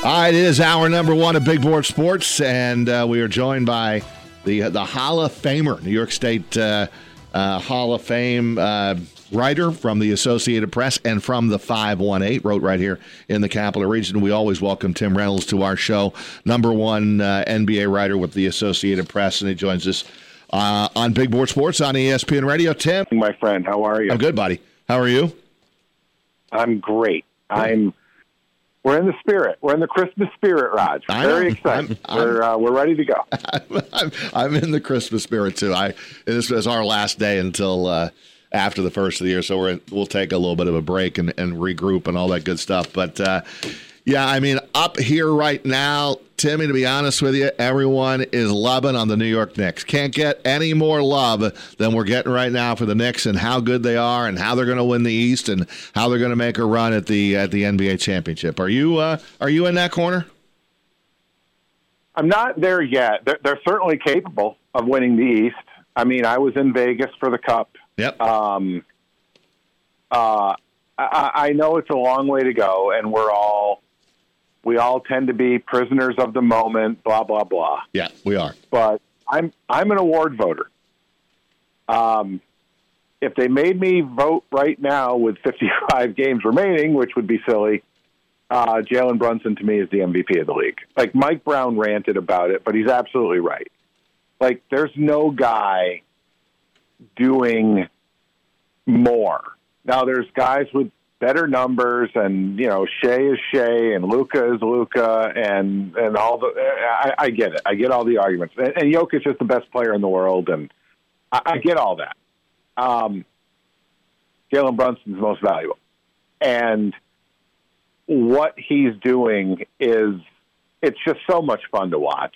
All right, it is hour number one of Big Board Sports, and we are joined by the Hall of Famer, New York State Hall of Fame writer from the Associated Press and from the 518, wrote right here in the Capital Region. We always welcome Tim Reynolds to our show, number one NBA writer with the Associated Press, and he joins us on Big Board Sports on ESPN Radio. Tim. My friend, how are you? I'm good, buddy. How are you? I'm great. We're in the spirit. We're in the Christmas spirit, Raj. Very excited. We're ready to go. I'm in the Christmas spirit too. This is our last day until after the first of the year, so we'll take a little bit of a break and regroup and all that good stuff. But yeah, I mean, up here right now, Timmy, to be honest with you, everyone is loving on the New York Knicks. Can't get any more love than we're getting right now for the Knicks and how good they are and how they're going to win the East and how they're going to make a run at the NBA championship. Are you in that corner? I'm not there yet. They're certainly capable of winning the East. I mean, I was in Vegas for the Cup. Yep. I know it's a long way to go, and we all tend to be prisoners of the moment, blah, blah, blah. Yeah, we are. But I'm an award voter. If they made me vote right now with 55 games remaining, which would be silly, Jalen Brunson to me is the MVP of the league. Like, Mike Brown ranted about it, but he's absolutely right. Like, there's no guy doing more. Now, there's guys with better numbers, and Shea is Shea, and Luka is Luka, and all the. I get it. I get all the arguments, and Jokic is the best player in the world, and I get all that. Jalen Brunson's the most valuable, and what he's doing it's just so much fun to watch.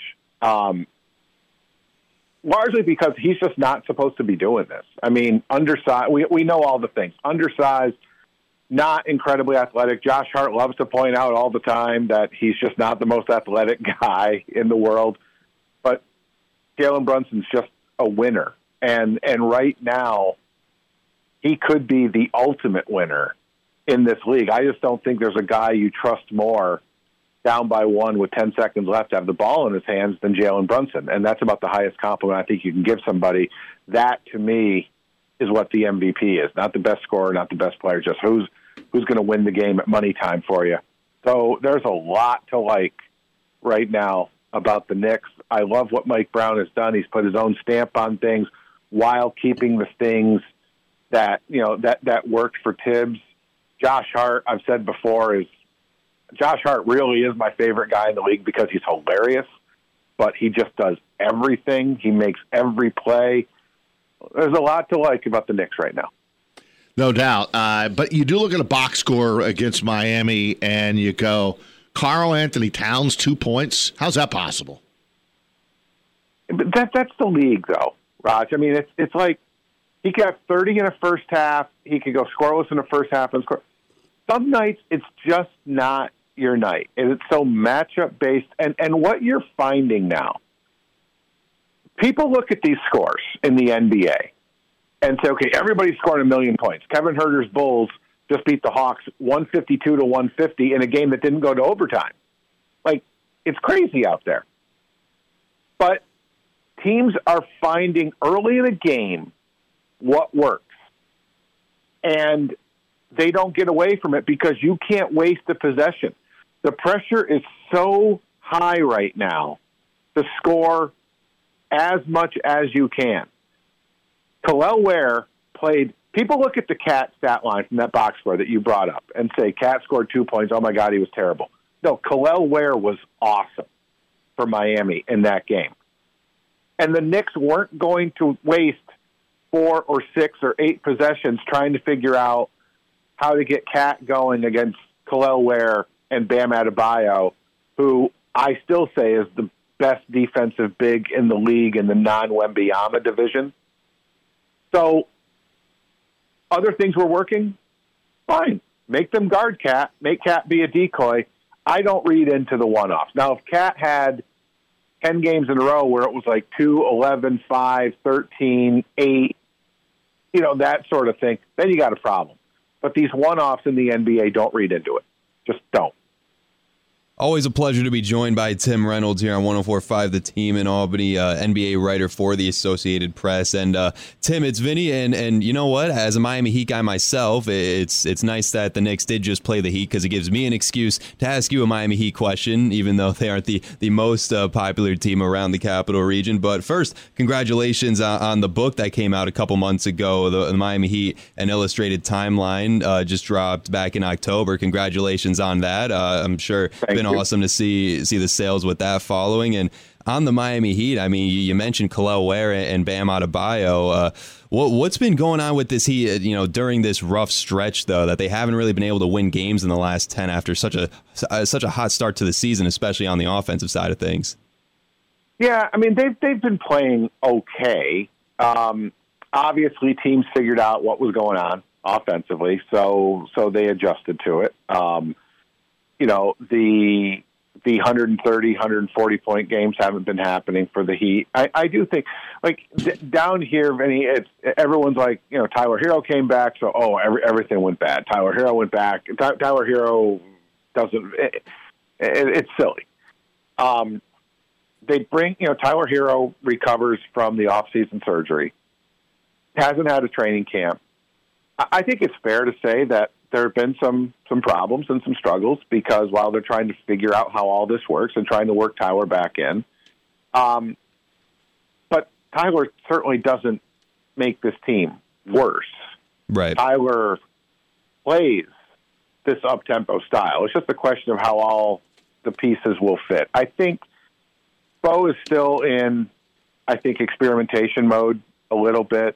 Largely because he's just not supposed to be doing this. I mean, undersized. We know all the things. Undersized. Not incredibly athletic. Josh Hart loves to point out all the time that he's just not the most athletic guy in the world. But Jalen Brunson's just a winner. And right now, he could be the ultimate winner in this league. I just don't think there's a guy you trust more down by one with 10 seconds left to have the ball in his hands than Jalen Brunson. And that's about the highest compliment I think you can give somebody. That, to me, is what the MVP is. Not the best scorer, not the best player, just who's going to win the game at money time for you. So there's a lot to like right now about the Knicks. I love what Mike Brown has done. He's put his own stamp on things while keeping the things that worked for Tibbs. Josh Hart, I've said before, Josh Hart really is my favorite guy in the league because he's hilarious, but he just does everything. He makes every play. There's a lot to like about the Knicks right now. No doubt. But you do look at a box score against Miami and you go, Karl Anthony Towns, 2 points. How's that possible? But that's the league, though, Raj. I mean, it's like he could have 30 in the first half. He could go scoreless in the first half and score. Some nights it's just not your night. And it's so matchup-based. And what you're finding now, people look at these scores in the NBA and say, okay, everybody's scoring 1 million points. Kevin Huerter's Bulls just beat the Hawks 152-150 in a game that didn't go to overtime. Like, it's crazy out there. But teams are finding early in a game what works. And they don't get away from it because you can't waste the possession. The pressure is so high right now to score as much as you can. Kel'el Ware played. People look at the Cat stat line from that box score that you brought up and say, Cat scored 2 points. Oh, my God, he was terrible. No, Kel'el Ware was awesome for Miami in that game. And the Knicks weren't going to waste 4 or 6 or 8 possessions trying to figure out how to get Cat going against Kel'el Ware and Bam Adebayo, who I still say is the best defensive big in the league in the non-Wembanyama division. So other things were working, fine. Make them guard Cat. Make Cat be a decoy. I don't read into the one-offs. Now, if Cat had 10 games in a row where it was like 2, 11, 5, 13, 8, that sort of thing, then you got a problem. But these one-offs in the NBA, don't read into it. Just don't. Always a pleasure to be joined by Tim Reynolds here on 104.5 The Team in Albany, NBA writer for the Associated Press. And Tim, it's Vinny, and you know what? As a Miami Heat guy myself, it's nice that the Knicks did just play the Heat because it gives me an excuse to ask you a Miami Heat question, even though they aren't the most popular team around the Capital Region. But first, congratulations on the book that came out a couple months ago, the Miami Heat, an illustrated timeline, just dropped back in October. Congratulations on that. I'm sure it's been awesome to see the sales with that following. And on the Miami Heat, I mean, you mentioned Kel'el Ware and Bam Adebayo. What's been going on with this Heat, during this rough stretch, though, that they haven't really been able to win games in the last 10 after such a hot start to the season, especially on the offensive side of things? Yeah, I mean, they've been playing okay. Obviously, teams figured out what was going on offensively, so they adjusted to it. The 130, 140-point games haven't been happening for the Heat. I do think, down here, Vinny, everyone's like, Tyler Hero came back, so, everything went bad. Tyler Hero went back. Tyler Hero doesn't – it's silly. They bring – Tyler Hero recovers from the off-season surgery, hasn't had a training camp. I think it's fair to say that there have been some problems and some struggles because while they're trying to figure out how all this works and trying to work Tyler back in. But Tyler certainly doesn't make this team worse. Right. Tyler plays this up-tempo style. It's just a question of how all the pieces will fit. I think Bo is still in, experimentation mode a little bit.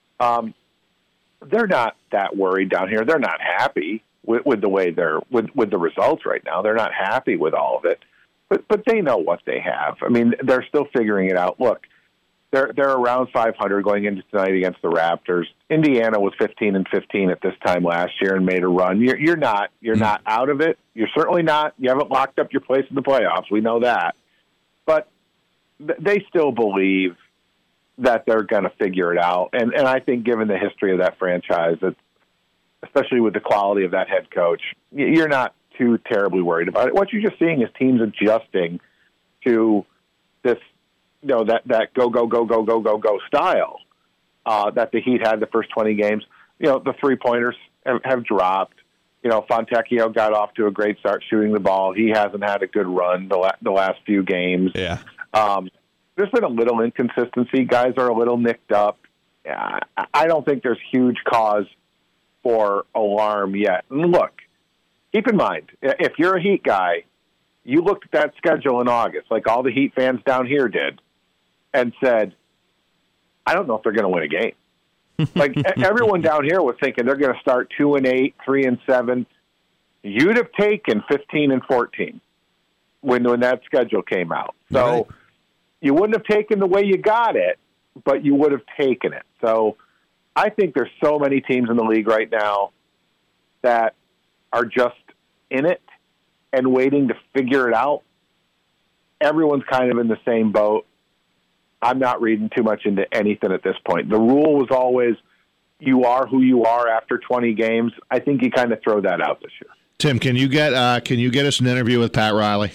They're not that worried down here. They're not happy with the way with the results right now. They're not happy with all of it, but they know what they have. I mean, they're still figuring it out. Look, they're around 500 going into tonight against the Raptors. Indiana was 15-15 at this time last year and made a run. You're not out of it. You're certainly not. You haven't locked up your place in the playoffs. We know that, but they still believe that they're going to figure it out. And I think given the history of that franchise, that especially with the quality of that head coach, you're not too terribly worried about it. What you're just seeing is teams adjusting to this, that go style that the Heat had the first 20 games. The three-pointers have dropped. Fontecchio got off to a great start shooting the ball. He hasn't had a good run the last few games. Yeah. There's been a little inconsistency. Guys are a little nicked up. I don't think there's huge cause for alarm yet. And look, keep in mind, if you're a Heat guy, you looked at that schedule in August, like all the Heat fans down here did, and said, I don't know if they're going to win a game. Like everyone down here was thinking they're going to start 2-8, 3-7. You'd have taken 15-14 when that schedule came out. So. Right. You wouldn't have taken the way you got it, but you would have taken it. So I think there's so many teams in the league right now that are just in it and waiting to figure it out. Everyone's kind of in the same boat. I'm not reading too much into anything at this point. The rule was always you are who you are after 20 games. I think you kind of throw that out this year. Tim, can you get us an interview with Pat Riley?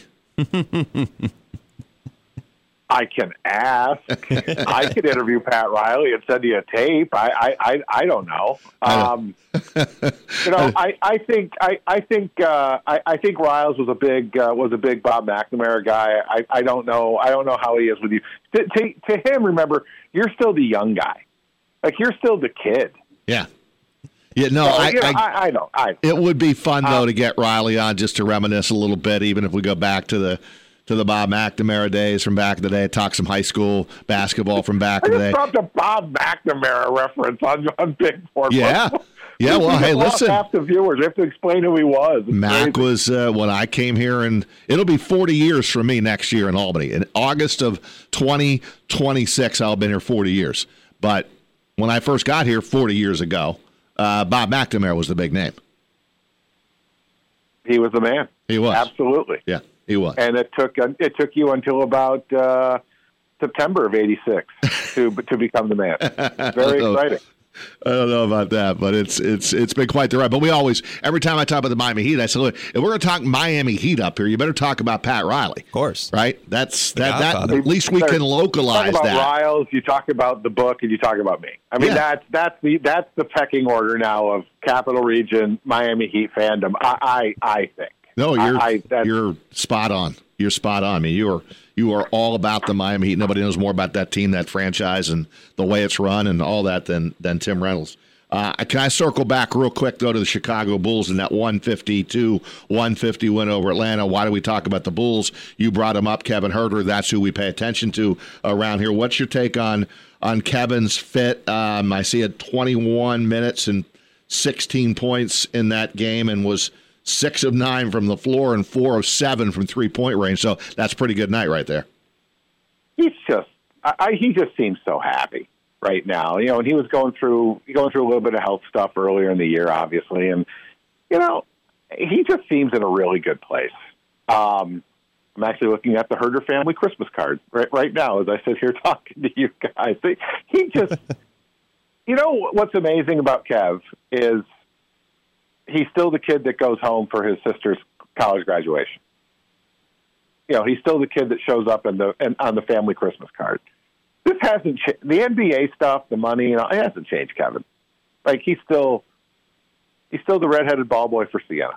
I can ask. I could interview Pat Riley and send you a tape. I don't know. I think Riles was a big Bob McNamara guy. I don't know how he is with you. To him, remember, you're still the young guy. Like you're still the kid. Yeah. Yeah, no, so, I don't. It would be fun though to get Riley on just to reminisce a little bit, even if we go back to the Bob McNamara days from back in the day, talk some high school basketball from back in the day. I just dropped a Bob McNamara reference on Big Four. Yeah. Yeah, well, hey, listen. Half the viewers have to explain who he was. Mac was when I came here, and it'll be 40 years for me next year in Albany. In August of 2026, I'll have been here 40 years. But when I first got here 40 years ago, Bob McNamara was the big name. He was the man. He was. Absolutely. Yeah. He was. And it took you until about September of '86 to become the man. Very exciting. I don't know about that, but it's been quite the ride. But we always, every time I talk about the Miami Heat, I say, look, if we're going to talk Miami Heat up here, you better talk about Pat Riley. Of course. Right? That at least we can localize talk about that. Riles, you talk about the book, and you talk about me. I mean, that's the pecking order now of Capital Region Miami Heat fandom. I think. No, you're spot on. You're spot on. I mean, you are all about the Miami Heat. Nobody knows more about that team, that franchise, and the way it's run and all that than Tim Reynolds. Can I circle back real quick, though, to the Chicago Bulls and that 152-150 win over Atlanta? Why do we talk about the Bulls? You brought him up, Kevin Huerter. That's who we pay attention to around here. What's your take on Kevin's fit? I see it 21 minutes and 16 points in that game and was 6 of 9 from the floor and 4 of 7 from three-point range. So that's a pretty good night right there. He just seems so happy right now. You know, and he was going through a little bit of health stuff earlier in the year, obviously, and you know, he just seems in a really good place. I'm actually looking at the Herder family Christmas card right now as I sit here talking to you guys. He just, you know, what's amazing about Kev is he's still the kid that goes home for his sister's college graduation. You know, he's still the kid that shows up on the family Christmas card. This hasn't changed. The NBA stuff, the money, you know, it hasn't changed, Kevin. Like he's still the redheaded ball boy for Siena,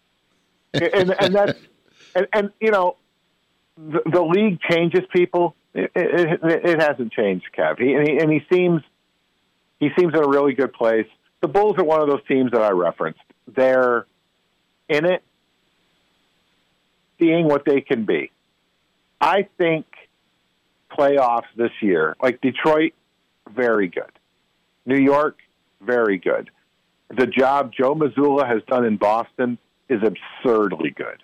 and that's and you know, the league changes people. It hasn't changed, Kev. He seems in a really good place. The Bulls are one of those teams that I referenced. They're in it, seeing what they can be. I think playoffs this year, like Detroit, very good. New York, very good. The job Joe Mazzulla has done in Boston is absurdly good.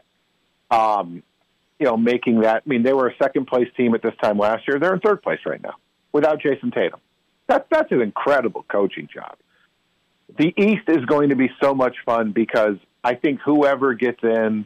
You know, making that, I mean, they were a second-place team at this time last year. They're in third place right now without Jason Tatum. That's an incredible coaching job. The East is going to be so much fun because I think whoever gets in,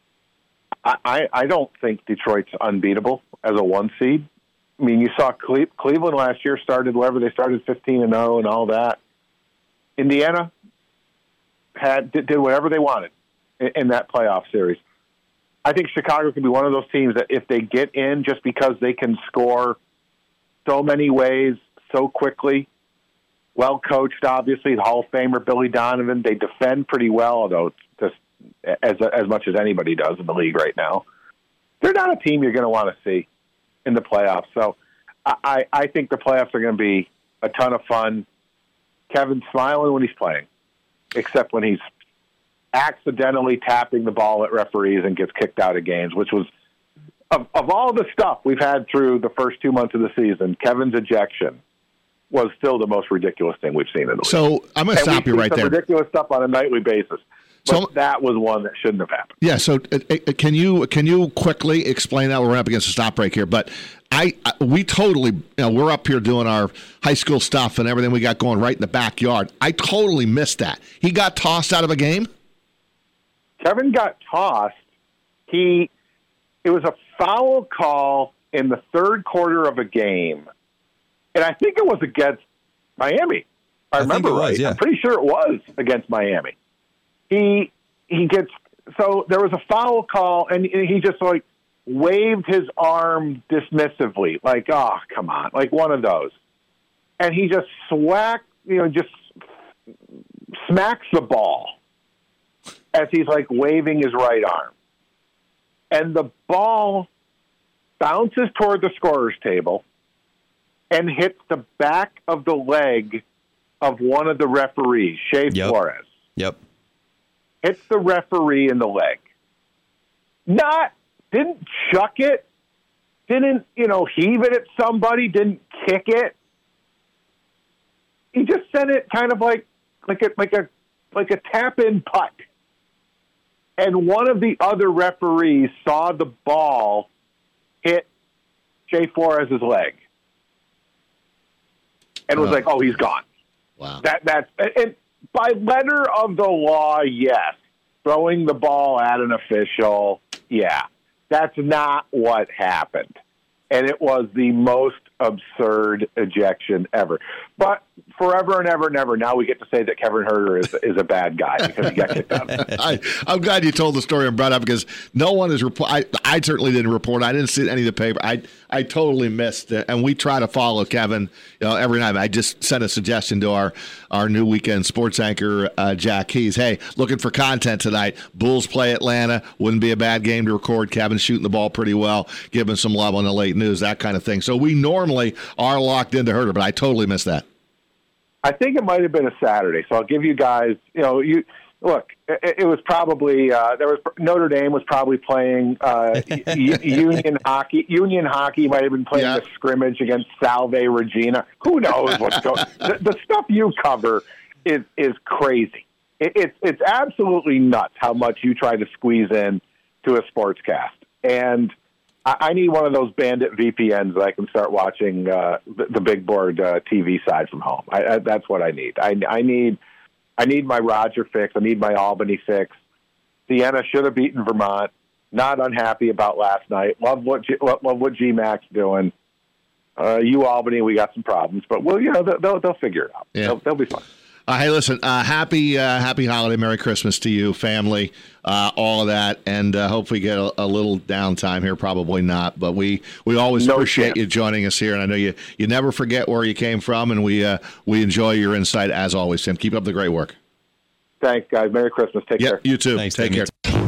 I don't think Detroit's unbeatable as a one seed. I mean, you saw Cleveland last year started wherever they started 15-0 and all that. Indiana did whatever they wanted in that playoff series. I think Chicago can be one of those teams that if they get in just because they can score so many ways so quickly, well coached, obviously, the Hall of Famer Billy Donovan. They defend pretty well, although just as much as anybody does in the league right now. They're not a team you're going to want to see in the playoffs. So I think the playoffs are going to be a ton of fun. Kevin's smiling when he's playing, except when he's accidentally tapping the ball at referees and gets kicked out of games, which was, of all the stuff we've had through the first 2 months of the season, Kevin's ejection was still the most ridiculous thing we've seen in the league. So I'm going to stop you right there. Ridiculous stuff on a nightly basis. But so that was one that shouldn't have happened. Yeah. So can you quickly explain that? We're up against a stop break here, but we totally, you know, we're up here doing our high school stuff and everything we got going right in the backyard. I totally missed that. He got tossed out of a game. Kevin got tossed. It was a foul call in the third quarter of a game, and I think it was against Miami. I remember right. Was, yeah. I'm pretty sure it was against Miami. He gets, so there was a foul call, and he just like waved his arm dismissively, like, oh, come on, like one of those. And he just just smacks the ball as he's like waving his right arm. And the ball bounces toward the scorer's table and hits the back of the leg of one of the referees, Shea Flores. Yep. Hits the referee in the leg. Didn't chuck it, didn't, heave it at somebody, didn't kick it. He just sent it kind of like a tap-in putt. And one of the other referees saw the ball hit Shea Flores' leg. And was like, oh, he's gone. Wow. And by letter of the law, yes. Throwing the ball at an official, yeah. That's not what happened. And it was the most absurd ejection ever. But forever and ever and ever, now we get to say that Kevin Herter is a bad guy because he got kicked out. I'm glad you told the story and brought it up because no one is I certainly didn't report. I didn't see any of the paper. I totally missed it, and we try to follow Kevin, every night. I just sent a suggestion to our new weekend sports anchor, Jack Keys. Hey, looking for content tonight. Bulls play Atlanta. Wouldn't be a bad game to record. Kevin's shooting the ball pretty well, giving some love on the late news, that kind of thing. So we normally are locked into Herter, but I totally missed that. I think it might have been a Saturday, so I'll give you guys. Look. It was probably Notre Dame was probably playing union hockey. Union hockey might have been playing a scrimmage against Salve Regina. Who knows what's going? The stuff you cover is crazy. It's absolutely nuts how much you try to squeeze in to a sportscast. And I need one of those bandit VPNs that I can start watching the big board TV side from home. That's what I need. I need my Roger fix. I need my Albany fix. Siena should have beaten Vermont. Not unhappy about last night. Love what GMAC's doing. You Albany, we got some problems, but they'll figure it out. Yeah. They'll be fine. Hey, listen, happy holiday, Merry Christmas to you, family, all of that, and hopefully get a little downtime here. Probably not, but we always appreciate you joining us here, and I know you never forget where you came from, and we enjoy your insight as always, Tim. Keep up the great work. Thanks, guys. Merry Christmas. Take care. You too. Thanks, Take care.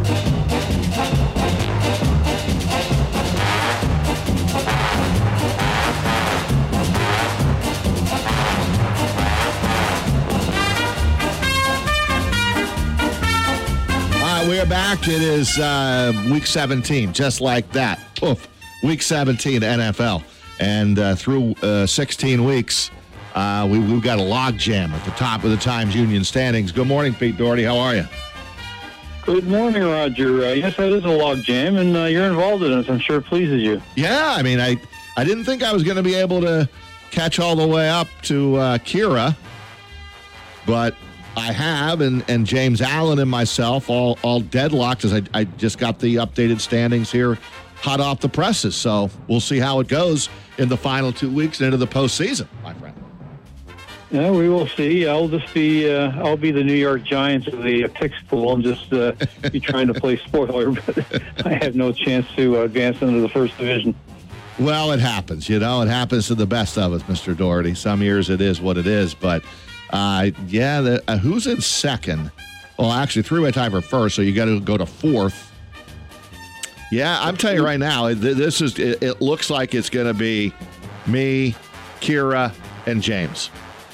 We are back. It is week 17, just like that. Oof. Week 17 NFL. And through 16 weeks, we've got a log jam at the top of the Times Union standings. Good morning, Pete Doherty. How are you? Good morning, Roger. Yes, that is a log jam, and you're involved in it. I'm sure it pleases you. Yeah, I mean, I didn't think I was going to be able to catch all the way up to Kira, but I have, and James Allen and myself all deadlocked as I just got the updated standings here hot off the presses. So we'll see how it goes in the final 2 weeks and into the postseason, my friend. Yeah, we will see. I'll be the New York Giants of the picks pool and just be trying to play spoiler, but I have no chance to advance into the first division. Well, it happens. It happens to the best of us, Mr. Doherty. Some years it is what it is, but who's in second? Well, actually, three-way tie for first, so you got to go to fourth. Yeah, I'm telling you right now, it looks like it's going to be me, Kira, and James.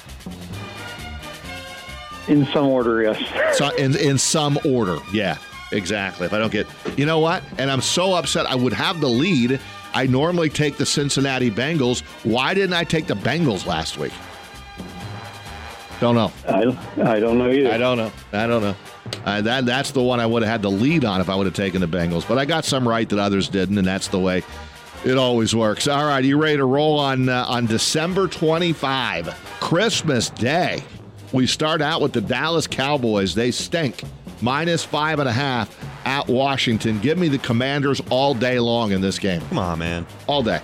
In some order, yes. So in some order, yeah, exactly. If I don't get, you know what? And I'm so upset. I would have the lead. I normally take the Cincinnati Bengals. Why didn't I take the Bengals last week? Don't know. I don't know either. I don't know. That's the one I would have had the lead on if I would have taken the Bengals. But I got some right that others didn't, and that's the way it always works. All right, you ready to roll on December 25, Christmas Day? We start out with the Dallas Cowboys. They stink. -5.5 at Washington. Give me the Commanders all day long in this game. Come on, man. All day.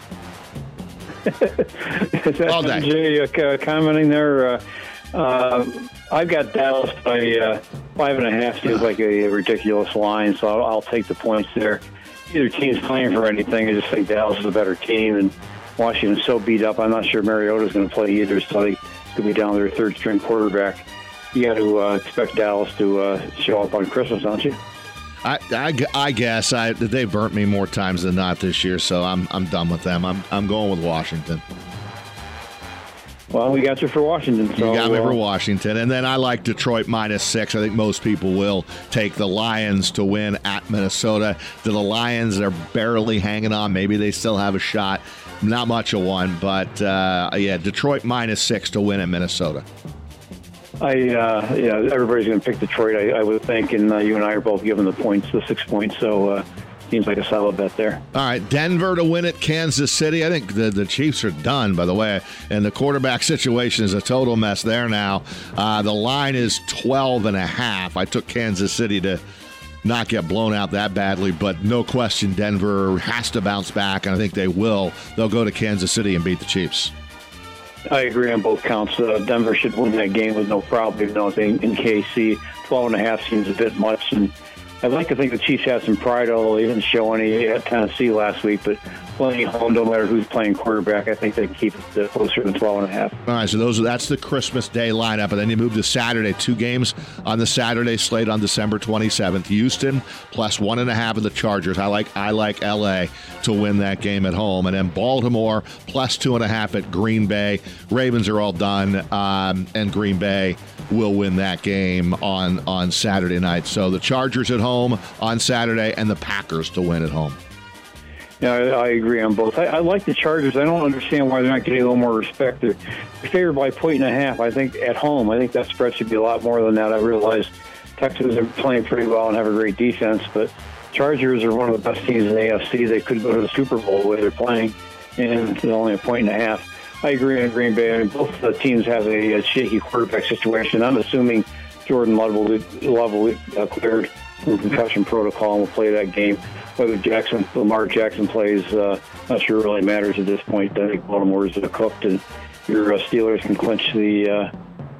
All day. Jay, commenting there. I've got Dallas by 5.5. Seems like a ridiculous line, so I'll take the points there. Neither team's playing for anything. I just think Dallas is a better team, and Washington's so beat up. I'm not sure Mariota's going to play either, so they could be down their third-string quarterback. You got to expect Dallas to show up on Christmas, don't you? I guess they burnt me more times than not this year, so I'm done with them. I'm going with Washington. Well, we got you for Washington. So, you got me for Washington. And then I like Detroit -6. I think most people will take the Lions to win at Minnesota. To the Lions, they're barely hanging on. Maybe they still have a shot. Not much of one, but Detroit -6 to win at Minnesota. Everybody's going to pick Detroit, I would think, and you and I are both given the 6 points, so seems like a solid bet there. All right, Denver to win at Kansas City. I think the Chiefs are done, by the way, and the quarterback situation is a total mess there now. The line is 12.5. I took Kansas City to not get blown out that badly, but no question Denver has to bounce back, and I think they will. They'll go to Kansas City and beat the Chiefs. I agree on both counts. Denver should win that game with no problem, even though it's in KC. 12.5 seems a bit much, and I'd like to think the Chiefs have some pride, although they didn't show any at Tennessee last week. But playing at home, no matter who's playing quarterback, I think they can keep it closer than 12.5. All right, so that's the Christmas Day lineup, and then you move to Saturday. 2 games on the Saturday slate on December 27th. Houston plus 1.5 of the Chargers. I like LA to win that game at home, and then Baltimore plus 2.5 at Green Bay. Ravens are all done, and Green Bay will win that game on Saturday night. So the Chargers at home on Saturday, and the Packers to win at home. Yeah, I agree on both. I like the Chargers. I don't understand why they're not getting a little more respect. They're favored by 1.5. I think at home, I think that spread should be a lot more than that. I realize Texans are playing pretty well and have a great defense, but Chargers are one of the best teams in the AFC. They could go to the Super Bowl the way they're playing, and it's only 1.5. I agree on Green Bay. I mean, both the teams have a shaky quarterback situation. I'm assuming Jordan Love will cleared from concussion protocol and will play that game. Whether Lamar Jackson plays, not sure it really matters at this point. I think Baltimore is cooked, and your Steelers can clinch the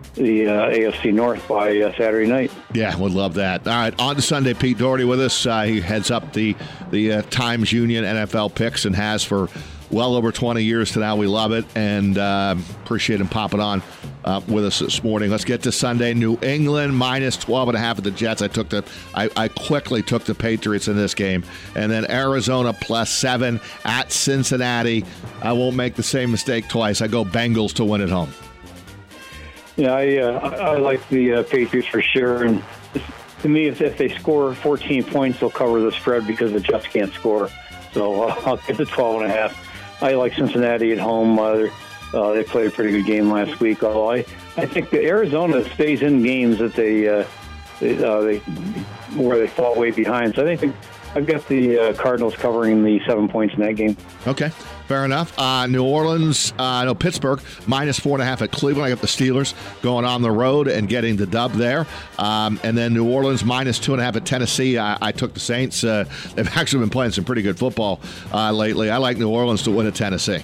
AFC North by Saturday night. Yeah, would love that. All right, on to Sunday. Pete Doherty with us. He heads up the Times Union NFL picks and has for well over 20 years to now. We love it, and appreciate him popping on with us this morning. Let's get to Sunday. New England minus 12.5 at the Jets. I quickly took the Patriots in this game. And then Arizona plus 7 at Cincinnati. I won't make the same mistake twice. I go Bengals to win at home. Yeah, I like the Patriots for sure. And to me, if they score 14 points, they'll cover the spread because the Jets can't score. So I'll get the 12.5. I like Cincinnati at home. They played a pretty good game last week. Although I think that Arizona stays in games that where they fall way behind. So I think I've got the Cardinals covering the 7 points in that game. Okay, fair enough. Pittsburgh minus 4.5 at Cleveland. I got the Steelers going on the road and getting the dub there. And then New Orleans minus 2.5 at Tennessee. I took the Saints. They've actually been playing some pretty good football lately. I like New Orleans to win at Tennessee.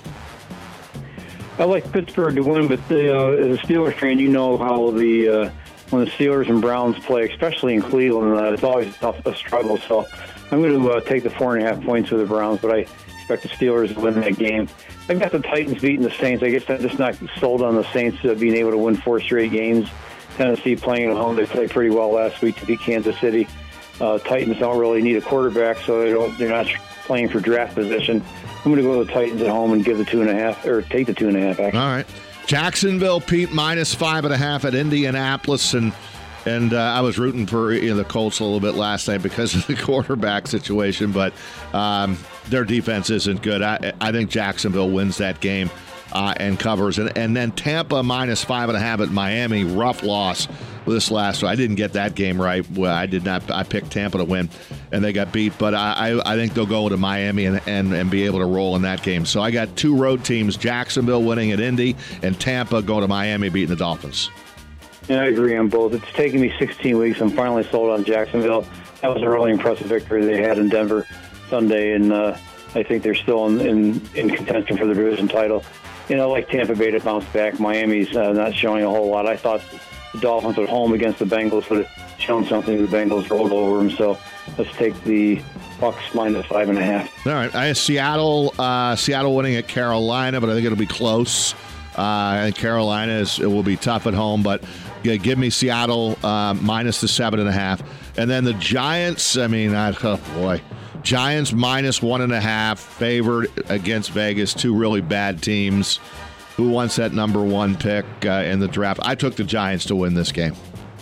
I like Pittsburgh to win, but as a Steelers fan, you know how when the Steelers and Browns play, especially in Cleveland, it's always a struggle. So I'm going to take the 4.5 points with the Browns, but I expect the Steelers to win that game. I've got the Titans beating the Saints. I guess I'm just not sold on the Saints being able to win 4 straight games. Tennessee playing at home, they played pretty well last week to beat Kansas City. Titans don't really need a quarterback, so they're not playing for draft position. I'm going to go with the Titans at home and give the 2.5, or take the 2.5. Actually. All right, Jacksonville, Pete minus 5.5 at Indianapolis, and I was rooting for the Colts a little bit last night because of the quarterback situation, but their defense isn't good. I think Jacksonville wins that game and covers. And then Tampa minus 5.5 at Miami. Rough loss this last one. I didn't get that game right. Well, I did not. I picked Tampa to win, and they got beat. But I think they'll go to Miami and be able to roll in that game. So I got 2 road teams, Jacksonville winning at Indy, and Tampa going to Miami beating the Dolphins. Yeah, I agree on both. It's taken me 16 weeks. I'm finally sold on Jacksonville. That was a really impressive victory they had in Denver Sunday, and I think they're still in contention for the division title. I like Tampa Bay to bounce back. Miami's not showing a whole lot. I thought the Dolphins at home against the Bengals would have shown something. The Bengals rolled over them, so let's take the Bucs minus 5.5. All right, I have Seattle winning at Carolina, but I think it'll be close. I think Carolina it will be tough at home, but give me Seattle minus the 7.5. And then the Giants, Giants minus 1.5, favored against Vegas, 2 really bad teams. Who wants that number 1 pick in the draft? I took the Giants to win this game.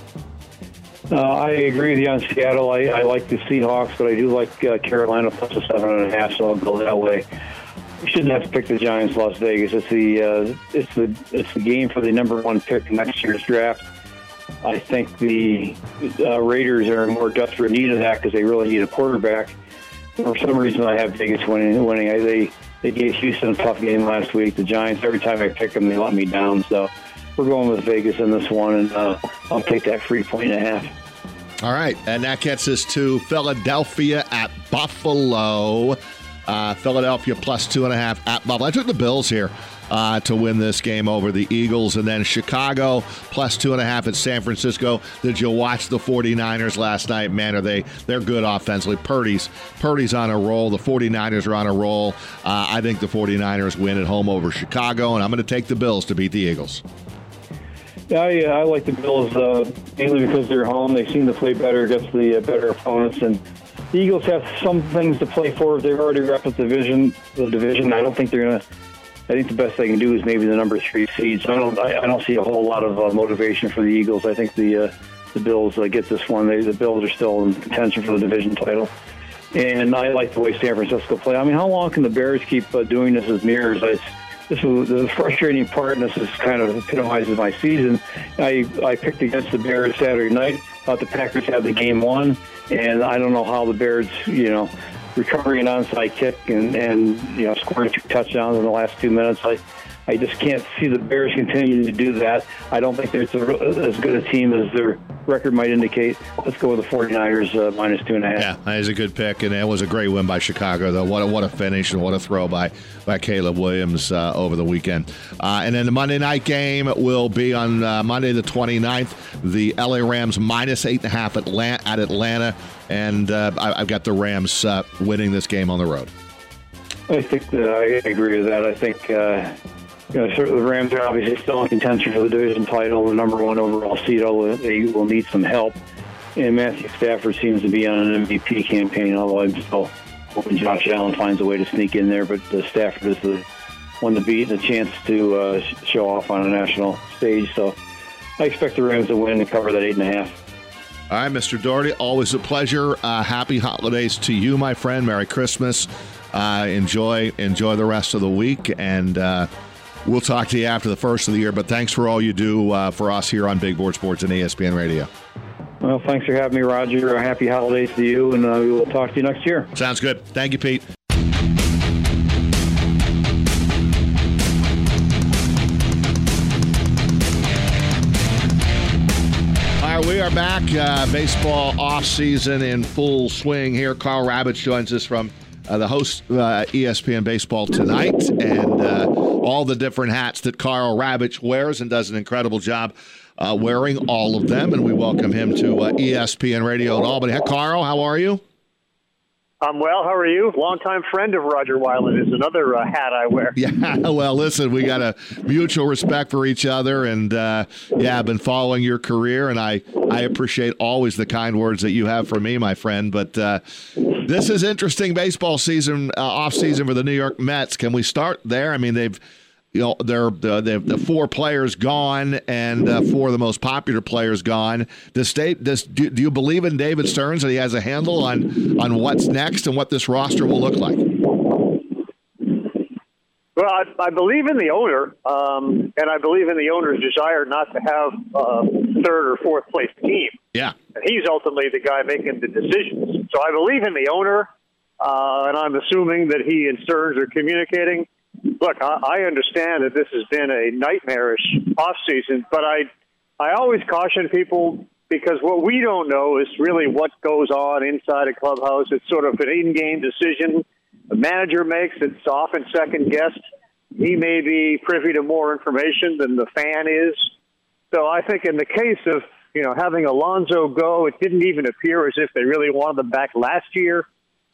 I agree with you on Seattle. I like the Seahawks, but I do like Carolina plus the 7.5, so I'll go that way. You shouldn't have to pick the Giants, Las Vegas. It's the game for the number 1 pick in next year's draft. I think the Raiders are in more desperate need of that because they really need a quarterback. For some reason, I have Vegas winning. They gave Houston a tough game last week. The Giants, every time I pick them, they let me down. So we're going with Vegas in this one, and I'll take that free 1.5. All right, and that gets us to Philadelphia at Buffalo. Philadelphia plus 2.5 at Buffalo. I took the Bills here. to win this game over the Eagles. And then Chicago plus 2.5 at San Francisco. Did you watch the 49ers last night? Man, they're good offensively. Purdy's on a roll. The 49ers are on a roll. I think the 49ers win at home over Chicago, and I'm going to take the Bills to beat the Eagles. Yeah, I like the Bills mainly because they're home. They seem to play better against the better opponents, and the Eagles have some things to play for. They've already wrapped up the division. I don't think they're going to. I think the best they can do is maybe the number 3 seed. So I don't see a whole lot of motivation for the Eagles. I think the Bills get this one. The Bills are still in contention for the division title, and I like the way San Francisco play. I mean, how long can the Bears keep doing this as mirrors? This was the frustrating part, and this is kind of epitomizes my season. I picked against the Bears Saturday night. Thought the Packers had the game won, and I don't know how the Bears, recovering an onside kick and scoring 2 touchdowns in the last 2 minutes. I just can't see the Bears continuing to do that. I don't think they're as good a team as their record might indicate. Let's go with the 49ers minus 2.5. Yeah, that is a good pick, and it was a great win by Chicago, though. What a finish and what a throw by Caleb Williams over the weekend. And then the Monday night game will be on Monday the 29th. The LA Rams minus 8.5 at Atlanta, and I've got the Rams winning this game on the road. I think I agree with that. I think certainly the Rams are obviously still in contention for the division title, the number 1 overall seed. They will need some help. And Matthew Stafford seems to be on an MVP campaign, although I'm still hoping Josh Allen finds a way to sneak in there. But Stafford is the one to beat and a chance to show off on a national stage. So I expect the Rams to win and cover that 8.5. All right, Mr. Doherty, always a pleasure. Happy holidays to you, my friend. Merry Christmas. Enjoy the rest of the week, and we'll talk to you after the first of the year, but thanks for all you do for us here on Big Board Sports and ESPN Radio. Well, thanks for having me, Roger. Happy holidays to you, and we will talk to you next year. Sounds good. Thank you, Pete. All right, we are back. Baseball off-season in full swing here. Carl Ravitch joins us from the host ESPN Baseball Tonight, and all the different hats that Carl Ravitch wears and does an incredible job wearing all of them. And we welcome him to ESPN Radio in Albany. Hey, Carl, how are you? I'm well. How are you? Longtime friend of Roger Weiland is another hat I wear. Yeah, well, listen, we got a mutual respect for each other, and I've been following your career, and I appreciate always the kind words that you have for me, my friend. But this is interesting baseball season, off season for the New York Mets. Can we start there? I mean, they've the 4 players gone, and 4 of the most popular players gone. Do you believe in David Stearns that he has a handle on what's next and what this roster will look like? Well, I believe in the owner, and I believe in the owner's desire not to have a 3rd or 4th place team. Yeah. And he's ultimately the guy making the decisions. So I believe in the owner, and I'm assuming that he and Stearns are communicating. Look, I understand that this has been a nightmarish offseason, but I always caution people because what we don't know is really what goes on inside a clubhouse. It's sort of an in-game decision the manager makes. It's often second-guessed. He may be privy to more information than the fan is. So I think in the case of, having Alonso go, it didn't even appear as if they really wanted him back last year.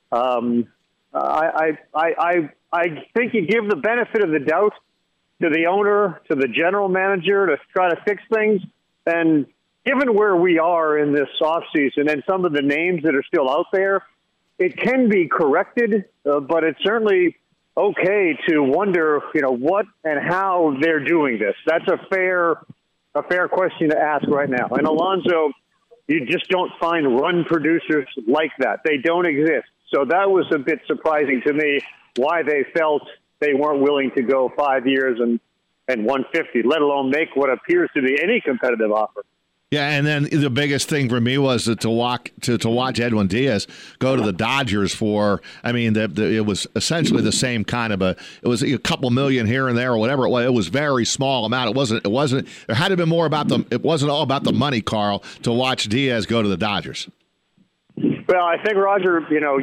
I think you give the benefit of the doubt to the owner, to the general manager to try to fix things. And given where we are in this offseason and some of the names that are still out there, it can be corrected, but it's certainly okay to wonder, what and how they're doing this. That's a fair question to ask right now. And Alonso, you just don't find run producers like that. They don't exist. So that was a bit surprising to me, why they felt they weren't willing to go 5 years and 150, let alone make what appears to be any competitive offer. Yeah, and then the biggest thing for me was to watch Edwin Diaz go to the Dodgers for. I mean, it was essentially the same kind of it was a couple million here and there or whatever it was. It was very small amount. It wasn't. There had to be more about them. It wasn't all about the money, Carl, to watch Diaz go to the Dodgers. Well, I think, Roger,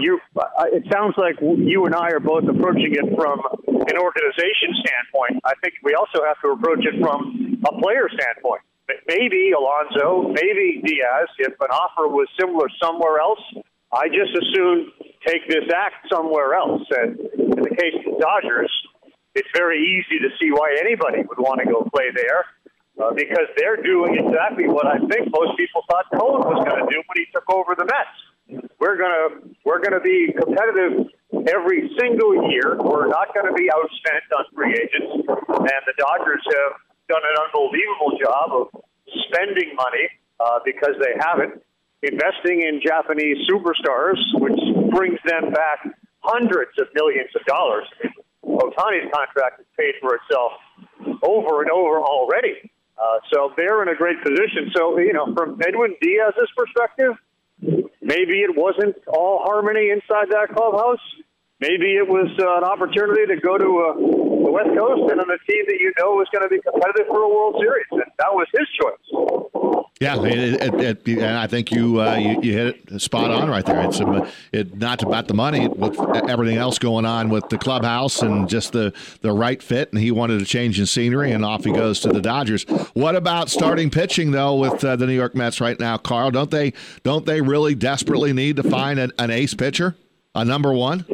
it sounds like you and I are both approaching it from an organization standpoint. I think we also have to approach it from a player standpoint. Maybe Alonso, maybe Diaz, if an offer was similar somewhere else, I just assume take this act somewhere else. And in the case of the Dodgers, it's very easy to see why anybody would want to go play there. Because they're doing exactly what I think most people thought Cohen was going to do when he took over the Mets. We're gonna be competitive every single year. We're not going to be outspent on free agents, and the Dodgers have done an unbelievable job of spending money because they haven't, investing in Japanese superstars, which brings them back hundreds of millions of dollars. Ohtani's contract has paid for itself over and over already. So they're in a great position. So, from Edwin Diaz's perspective, maybe it wasn't all harmony inside that clubhouse. Maybe it was an opportunity to go to the West Coast and on a team that is going to be competitive for a World Series. And that was his choice. Yeah, and I think you hit it spot on right there. It's not about the money, with everything else going on with the clubhouse and just the right fit. And he wanted a change in scenery, and off he goes to the Dodgers. What about starting pitching though with the New York Mets right now, Carl? Don't they really desperately need to find an ace pitcher, a number one?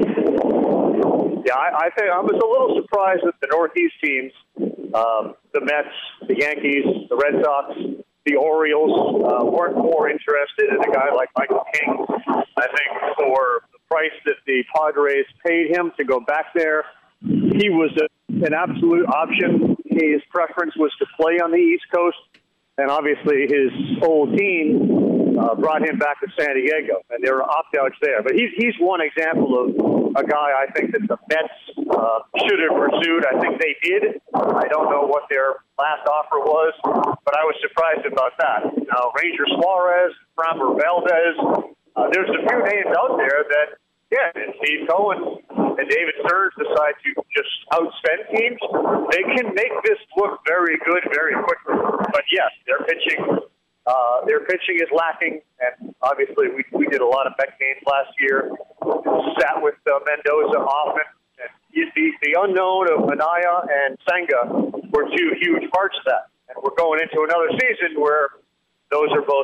Yeah, I think I was a little surprised that the Northeast teams, the Mets, the Yankees, the Red Sox, the Orioles weren't more interested in a guy like Michael King. I think for the price that the Padres paid him to go back there, he was an absolute option. His preference was to play on the East Coast, and obviously his old team brought him back to San Diego, and there were opt-outs there. But he's one example of a guy I think that the Mets should have pursued. I think they did. I don't know what their last offer was, but I was surprised about that. Ranger Suarez, Framber Valdez, there's a few names out there that, if Steve Cohen and David Stearns decide to just outspend teams, they can make this look very good very quickly. But yes, their pitching is lacking, and obviously we did a lot of Met games last year. Sat with Mendoza often. And the unknown of Minaya and Senga were two huge parts of that, and we're going into another season where those are both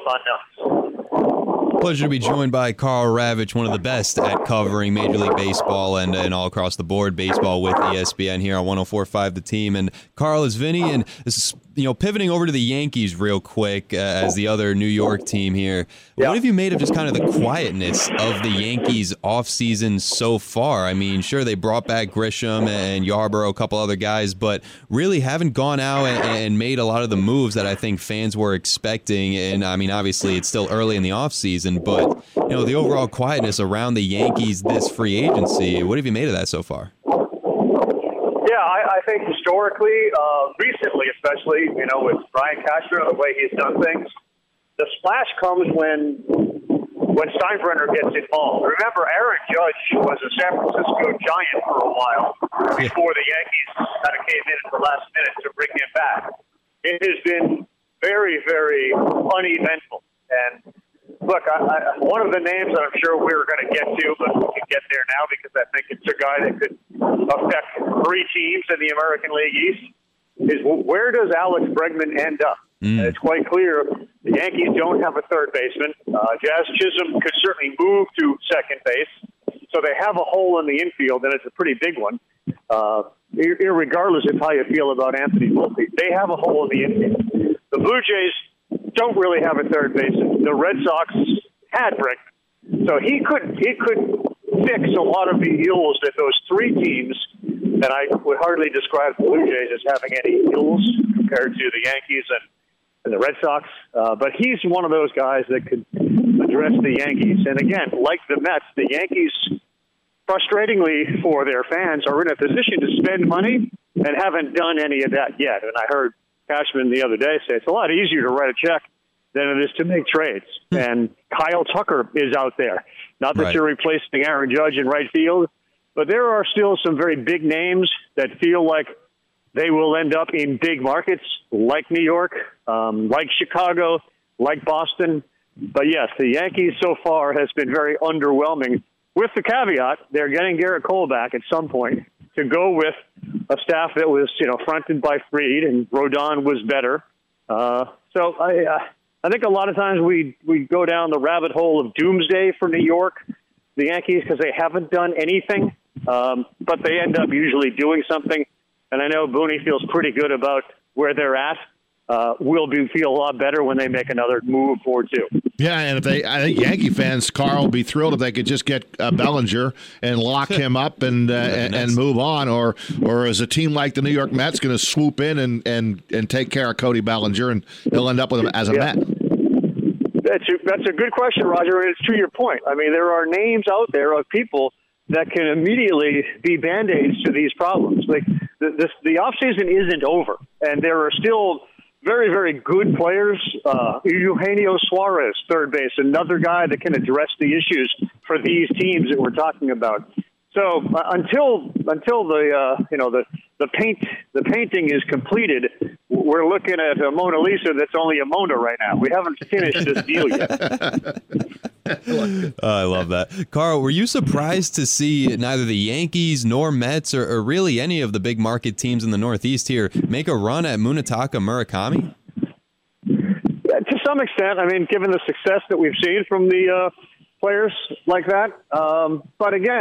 unknowns. Pleasure to be joined by Karl Ravech, one of the best at covering Major League Baseball and all across the board baseball with ESPN here on 104.5 The Team. And Karl, is Vinny, and pivoting over to the Yankees real quick as the other New York team here. Yeah. What have you made of just kind of the quietness of the Yankees offseason so far? I mean, sure, they brought back Grisham and Yarbrough, a couple other guys, but really haven't gone out and made a lot of the moves that I think fans were expecting. And I mean, obviously it's still early in the offseason, but the overall quietness around the Yankees this free agency, what have you made of that so far? Yeah, I think historically, recently especially, with Brian Cashman, the way he's done things, the splash comes when Steinbrenner gets involved. Remember, Aaron Judge was a San Francisco Giant for a while before the Yankees kind of came in at the last minute to bring him back. It has been very, very uneventful. And look, one of the names that I'm sure we were going to get to, but we can get there now because I think it's a guy that could affect three teams in the American League East, is where does Alex Bregman end up? And it's quite clear the Yankees don't have a third baseman. Jazz Chisholm could certainly move to second base, so they have a hole in the infield, and it's a pretty big one. Irregardless of how you feel about Anthony Volpe, they have a hole in the infield. The Blue Jays don't really have a third baseman. The Red Sox had Bregman, so he could fix a lot of the ills that those three teams, and I would hardly describe the Blue Jays as having any ills compared to the Yankees and the Red Sox. But he's one of those guys that could address the Yankees. And again, like the Mets, the Yankees, frustratingly for their fans, are in a position to spend money and haven't done any of that yet. And I heard Cashman the other day say it's a lot easier to write a check than it is to make trades. And Kyle Tucker is out there. Not that you're replacing Aaron Judge in right field, but there are still some very big names that feel like they will end up in big markets like New York, like Chicago, like Boston. But yes, the Yankees so far has been very underwhelming, with the caveat they're getting Garrett Cole back at some point to go with a staff that was, fronted by Fried, and Rodon was better. So I think a lot of times we go down the rabbit hole of doomsday for New York, the Yankees, because they haven't done anything, but they end up usually doing something. And I know Booney feels pretty good about where they're at. Will feel a lot better when they make another move or two. Yeah, and I think Yankee fans, Carl, would be thrilled if they could just get Bellinger and lock him up and move on, or is a team like the New York Mets going to swoop in and take care of Cody Bellinger, and he'll end up with him as a Met? That's a good question, Roger, and it's to your point. I mean, there are names out there of people that can immediately be Band-Aids to these problems. Like the offseason isn't over, and there are still very, very good players. Eugenio Suarez, third base, another guy that can address the issues for these teams that we're talking about. So until the painting is completed, we're looking at a Mona Lisa that's only a Mona right now. We haven't finished this deal yet. I love that. Carl, were you surprised to see neither the Yankees nor Mets or really any of the big market teams in the Northeast here make a run at Munetaka Murakami? Yeah, to some extent. I mean, given the success that we've seen from the players like that. But again,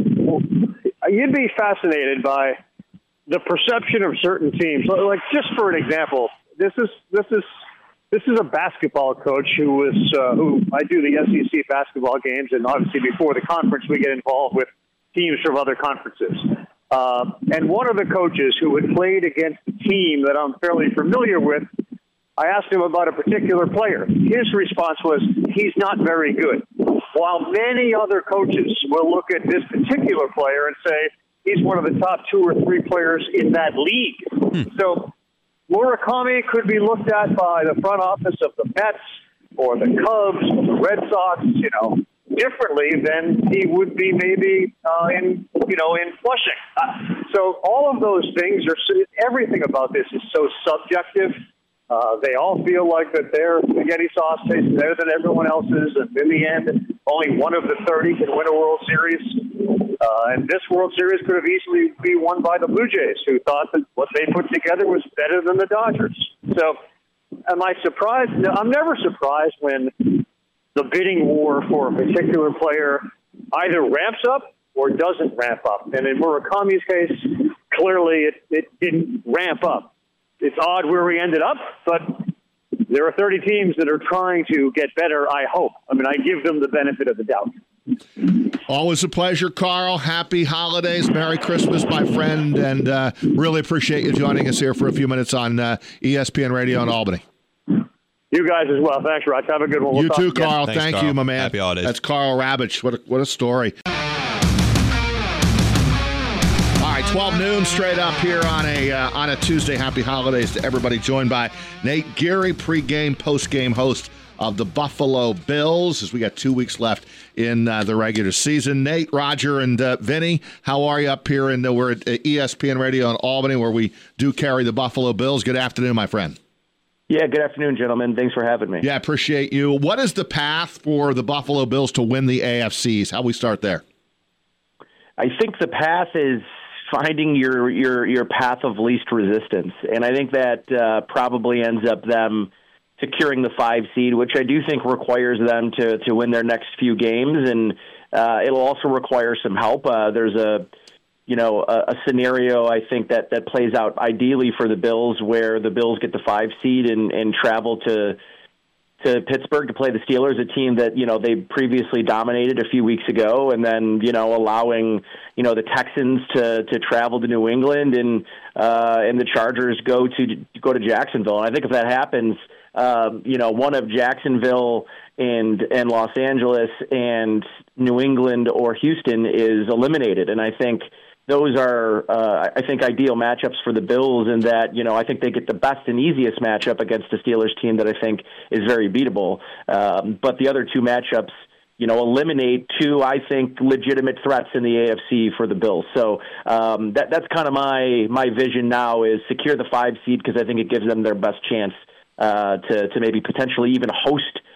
you'd be fascinated by the perception of certain teams. Like, just for an example, this is a basketball coach who I do the SEC basketball games, and obviously before the conference we get involved with teams from other conferences. And one of the coaches who had played against a team that I'm fairly familiar with, I asked him about a particular player. His response was, he's not very good. While many other coaches will look at this particular player and say, he's one of the top 2 or 3 players in that league. So Murakami could be looked at by the front office of the Mets or the Cubs or the Red Sox, differently than he would be maybe in Flushing. So all of those things everything about this is so subjective. They all feel like that their spaghetti sauce tastes better than everyone else's, and in the end, only one of the 30 can win a World Series. And this World Series could have easily been won by the Blue Jays, who thought that what they put together was better than the Dodgers. So, am I surprised? No, I'm never surprised when the bidding war for a particular player either ramps up or doesn't ramp up. And in Murakami's case, clearly it didn't ramp up. It's odd where we ended up, but there are 30 teams that are trying to get better, I hope. I mean, I give them the benefit of the doubt. Always a pleasure, Carl. Happy holidays. Merry Christmas, my friend, and really appreciate you joining us here for a few minutes on ESPN Radio in Albany. You guys as well. Thanks, Rod. Have a good one. You too, Carl. Thanks, Thank Carl. you, my man. Happy holidays. That's Carl Ravitch. What a story. 12 noon straight up here on a Tuesday. Happy holidays to everybody. Joined by Nate Geary, pregame, postgame host of the Buffalo Bills, as we got 2 weeks left in the regular season. Nate, Roger, and Vinny, how are you up here? And we're at ESPN Radio in Albany, where we do carry the Buffalo Bills. Good afternoon, my friend. Yeah, good afternoon, gentlemen. Thanks for having me. Yeah, appreciate you. What is the path for the Buffalo Bills to win the AFCs? How we start there? I think the path is finding your path of least resistance. And I think that probably ends up them securing the 5 seed, which I do think requires them to win their next few games. And it'll also require some help. There's a scenario, I think, that plays out ideally for the Bills, where the Bills get the 5 seed and travel to Pittsburgh to play the Steelers, a team that, they previously dominated a few weeks ago, and then, allowing, the Texans to travel to New England and the Chargers go to Jacksonville. And I think if that happens, one of Jacksonville and Los Angeles and New England or Houston is eliminated. And I think those are, ideal matchups for the Bills, in that, I think they get the best and easiest matchup against a Steelers team that I think is very beatable. But the other 2 matchups, eliminate 2, I think, legitimate threats in the AFC for the Bills. So that's kind of my vision now, is secure the 5 seed, because I think it gives them their best chance to maybe potentially even host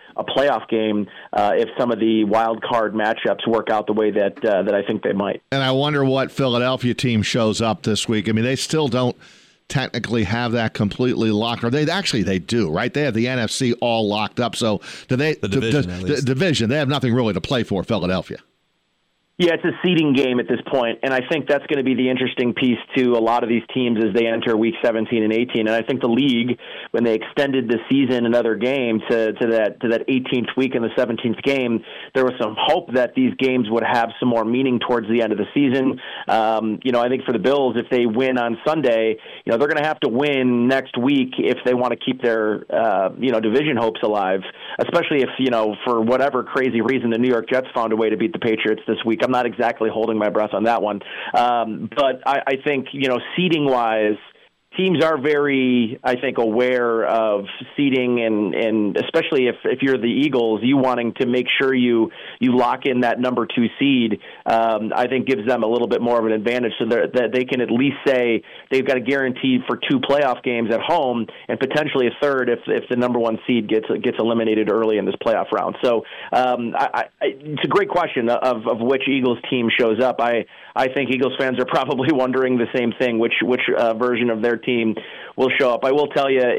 a playoff game if some of the wild card matchups work out the way that I think they might. And I wonder what Philadelphia team shows up this week. I mean, they still don't technically have that completely locked, or they do, right? They have the NFC all locked up. So do they? The division, division. They have nothing really to play for. Philadelphia. Yeah, it's a seeding game at this point, and I think that's going to be the interesting piece to a lot of these teams as they enter Week 17 and 18. And I think the league, when they extended the season another game to that 18th week and the 17th game, there was some hope that these games would have some more meaning towards the end of the season. I think for the Bills, if they win on Sunday, they're going to have to win next week if they want to keep their division hopes alive. Especially if for whatever crazy reason the New York Jets found a way to beat the Patriots this week. I'm not exactly holding my breath on that one. But I think, seeding-wise, teams are very, I think, aware of seeding, and especially if you're the Eagles, you wanting to make sure you lock in that number 2 seed, I think gives them a little bit more of an advantage so that they can at least say they've got a guarantee for 2 playoff games at home and potentially a third if the number 1 seed gets eliminated early in this playoff round. So it's a great question of which Eagles team shows up. I think Eagles fans are probably wondering the same thing, which version of their team will show up. I will tell you,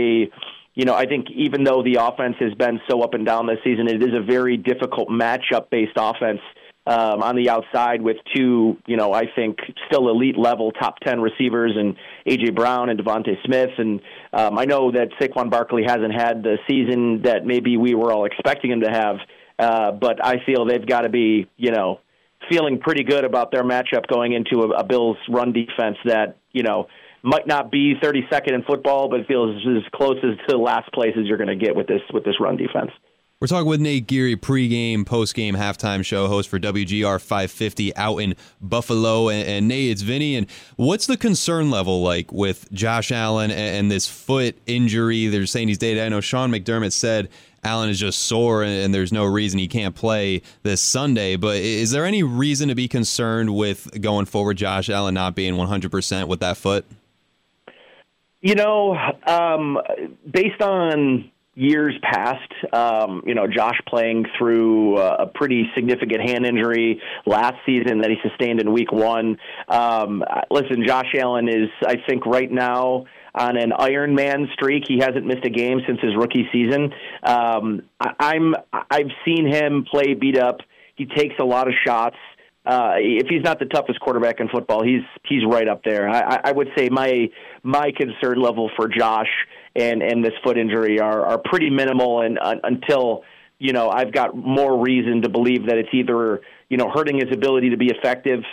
I think even though the offense has been so up and down this season, it is a very difficult matchup-based offense on the outside with 2, I think still elite-level top 10 receivers and A.J. Brown and Devontae Smith. And I know that Saquon Barkley hasn't had the season that maybe we were all expecting him to have, but I feel they've got to be, feeling pretty good about their matchup going into a Bills run defense that, might not be 32nd in football, but feels as close as to last place as you're going to get with this run defense. We're talking with Nate Geary, pregame, postgame, halftime show host for WGR 550 out in Buffalo. And Nate, it's Vinny. And what's the concern level like with Josh Allen and this foot injury? They're saying he's day-to-day. I know Sean McDermott said Allen is just sore and there's no reason he can't play this Sunday. But is there any reason to be concerned with going forward Josh Allen not being 100% with that foot? Based on years past, Josh playing through a pretty significant hand injury last season that he sustained in Week 1. Listen, Josh Allen is, I think, right now on an Iron Man streak. He hasn't missed a game since his rookie season. I've seen him play beat up. He takes a lot of shots. If he's not the toughest quarterback in football, he's right up there. I would say my concern level for Josh and this foot injury are pretty minimal, and until I've got more reason to believe that it's either hurting his ability to be effective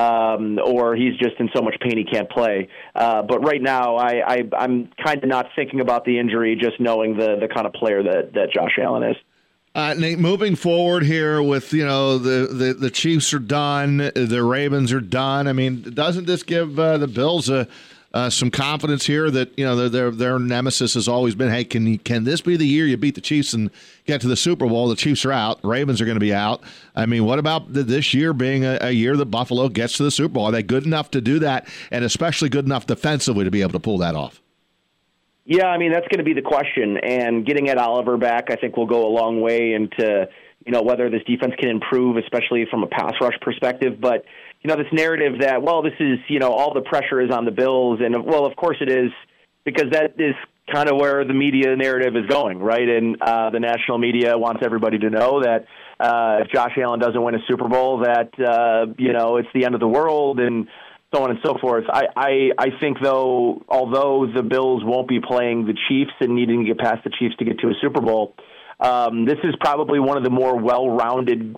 or he's just in so much pain he can't play. But right now, I'm kind of not thinking about the injury, just knowing the kind of player that Josh Allen is. Nate, moving forward here with, the Chiefs are done, the Ravens are done. I mean, doesn't this give the Bills some confidence here that, their nemesis has always been, hey, can this be the year you beat the Chiefs and get to the Super Bowl? The Chiefs are out. Ravens are going to be out. I mean, what about this year being a year that Buffalo gets to the Super Bowl? Are they good enough to do that, and especially good enough defensively to be able to pull that off? Yeah, I mean, that's going to be the question. And getting Ed Oliver back, I think, will go a long way into, whether this defense can improve, especially from a pass rush perspective. But, this narrative that, this is, all the pressure is on the Bills. And, well, of course it is, because that is kind of where the media narrative is going, right? And the national media wants everybody to know that if Josh Allen doesn't win a Super Bowl, that, it's the end of the world and so on and so forth. I think, though, although the Bills won't be playing the Chiefs and needing to get past the Chiefs to get to a Super Bowl, this is probably one of the more well-rounded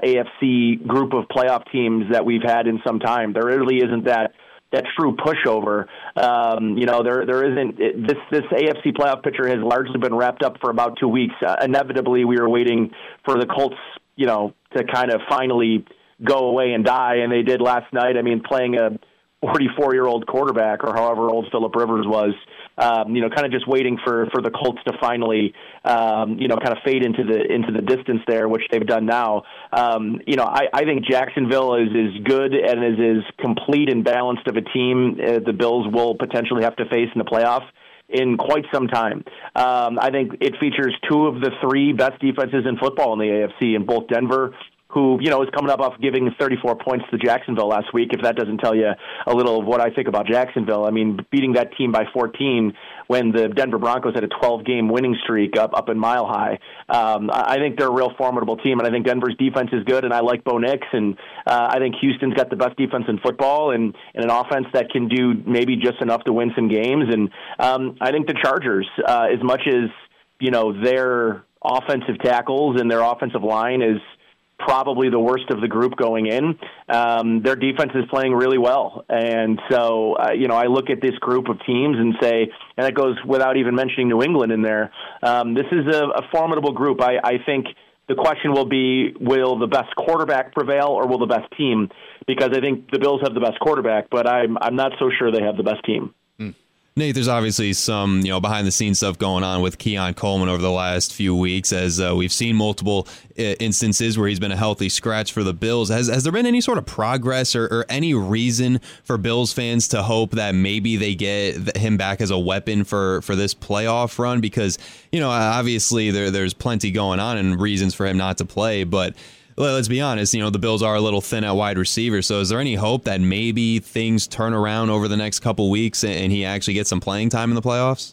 AFC group of playoff teams that we've had in some time. There really isn't that true pushover. There isn't. This AFC playoff picture has largely been wrapped up for about 2 weeks. Inevitably, we were waiting for the Colts, to kind of finally go away and die, and they did last night. I mean, playing a 44-year-old quarterback, or however old Phillip Rivers was, kind of just waiting for the Colts to finally, kind of fade into the distance there, which they've done now. I think Jacksonville is as good and is as complete and balanced of a team the Bills will potentially have to face in the playoff. in quite some time. I think it features two of the three best defenses in football in the AFC, in both Denver, who, is coming up off giving 34 points to Jacksonville last week, if that doesn't tell you a little of what I think about Jacksonville. I mean, beating that team by 14 when the Denver Broncos had a 12-game winning streak up in Mile High. I think they're a real formidable team, and I think Denver's defense is good, and I like Bo Nix, and I think Houston's got the best defense in football and an offense that can do maybe just enough to win some games. And I think the Chargers, as much as, their offensive tackles and their offensive line is probably the worst of the group going in, their defense is playing really well. And so, I look at this group of teams and say, and it goes without even mentioning New England in there, this is a formidable group. I think the question will be, will the best quarterback prevail or will the best team? Because I think the Bills have the best quarterback, but I'm not so sure they have the best team. Nate, there's obviously some behind-the-scenes stuff going on with Keon Coleman over the last few weeks, as we've seen multiple instances where he's been a healthy scratch for the Bills. Has there been any sort of progress or any reason for Bills fans to hope that maybe they get him back as a weapon for this playoff run? Because, obviously there's plenty going on and reasons for him not to play, but let's be honest, the Bills are a little thin at wide receiver. So is there any hope that maybe things turn around over the next couple weeks and he actually gets some playing time in the playoffs?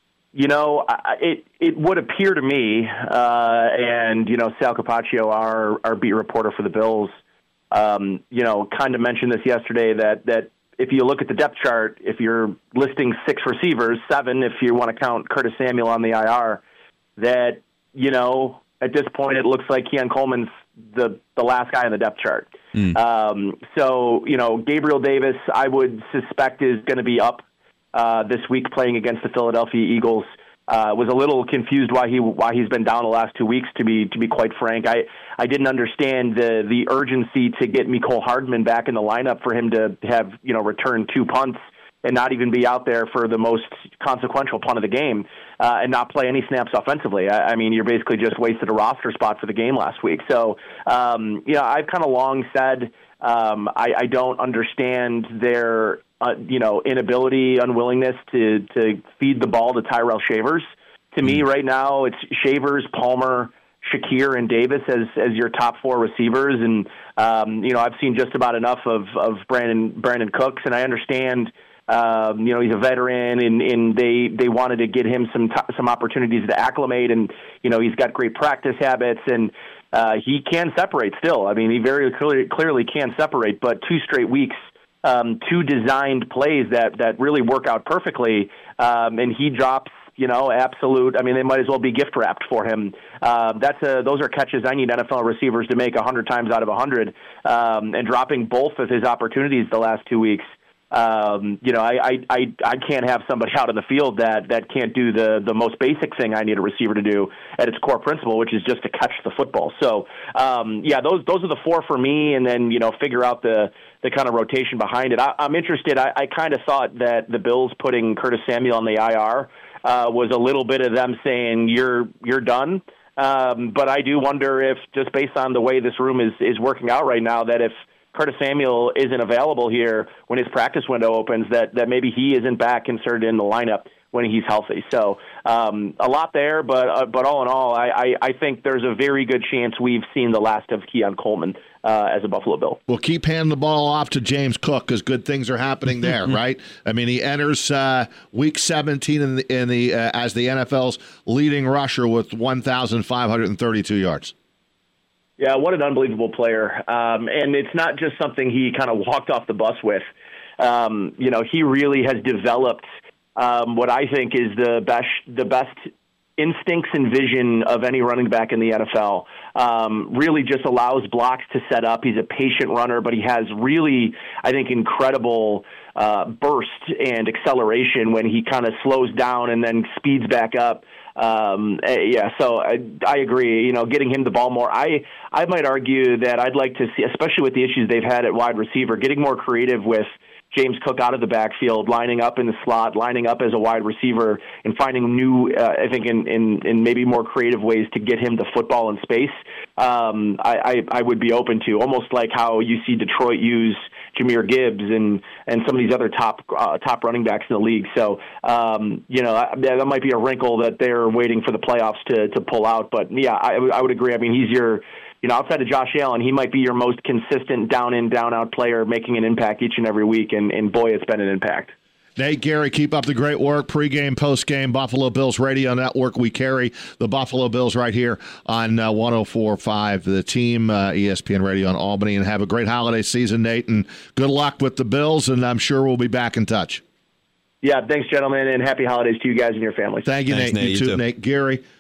It would appear to me, and Sal Capaccio, our beat reporter for the Bills, kind of mentioned this yesterday that if you look at the depth chart, if you're listing 6 receivers, 7 if you want to count Curtis Samuel on the IR, that at this point it looks like Keon Coleman's the last guy on the depth chart. So, Gabriel Davis, I would suspect, is going to be up this week playing against the Philadelphia Eagles. Was a little confused why he's been down the last 2 weeks, to be quite frank. I didn't understand the urgency to get Mecole Hardman back in the lineup for him to have, return 2 punts and not even be out there for the most consequential punt of the game, and not play any snaps offensively. I mean, you're basically just wasted a roster spot for the game last week. So, I've kind of long said I don't understand their, inability, unwillingness to feed the ball to Tyrell Shavers. To me, right now, it's Shavers, Palmer, Shakir, and Davis as your top 4 receivers. And, I've seen just about enough of Brandon Cooks, and I understand he's a veteran, and they wanted to get him some opportunities to acclimate, and he's got great practice habits, and he can separate still. I mean, he very clearly can separate, but 2 straight weeks, 2 designed plays that really work out perfectly, and he drops absolute. I mean, they might as well be gift wrapped for him. Those are catches I need NFL receivers to make 100 times out of 100, and dropping both of his opportunities the last 2 weeks. I can't have somebody out in the field that can't do the most basic thing I need a receiver to do at its core principle, which is just to catch the football. So, those are the 4 for me, and then, figure out the kind of rotation behind it. I'm interested. I kind of thought that the Bills putting Curtis Samuel on the IR was a little bit of them saying, you're done. But I do wonder if, just based on the way this room is working out right now, that if Curtis Samuel isn't available here when his practice window opens, that maybe he isn't back inserted in the lineup when he's healthy. So a lot there, but all in all, I think there's a very good chance we've seen the last of Keon Coleman as a Buffalo Bill. Well, keep handing the ball off to James Cook, because good things are happening there, right? I mean, he enters Week 17 in the as the NFL's leading rusher with 1,532 yards. Yeah, what an unbelievable player. And it's not just something he kind of walked off the bus with. He really has developed what I think is the best instincts and vision of any running back in the NFL. Really just allows blocks to set up. He's a patient runner, but he has really, I think, incredible burst and acceleration when he kind of slows down and then speeds back up. So I agree. Getting him the ball more. I might argue that I'd like to see, especially with the issues they've had at wide receiver, getting more creative with James Cook out of the backfield, lining up in the slot, lining up as a wide receiver, and finding new, I think, in maybe more creative ways to get him the football in space. I would be open to, almost like how you see Detroit use Jahmyr Gibbs and some of these other top running backs in the league. So, that might be a wrinkle that they're waiting for the playoffs to pull out. But, yeah, I would agree. I mean, he's your – outside of Josh Allen, he might be your most consistent down-in, down-out player making an impact each and every week, and boy, it's been an impact. Nate, Gary, keep up the great work. Pre-game, post-game, Buffalo Bills Radio Network. We carry the Buffalo Bills right here on 104.5, the team, ESPN Radio in Albany. And have a great holiday season, Nate, and good luck with the Bills, and I'm sure we'll be back in touch. Yeah, thanks, gentlemen, and happy holidays to you guys and your families. Thank you, Thanks, Nate. Nate. You too, Nate. Gary,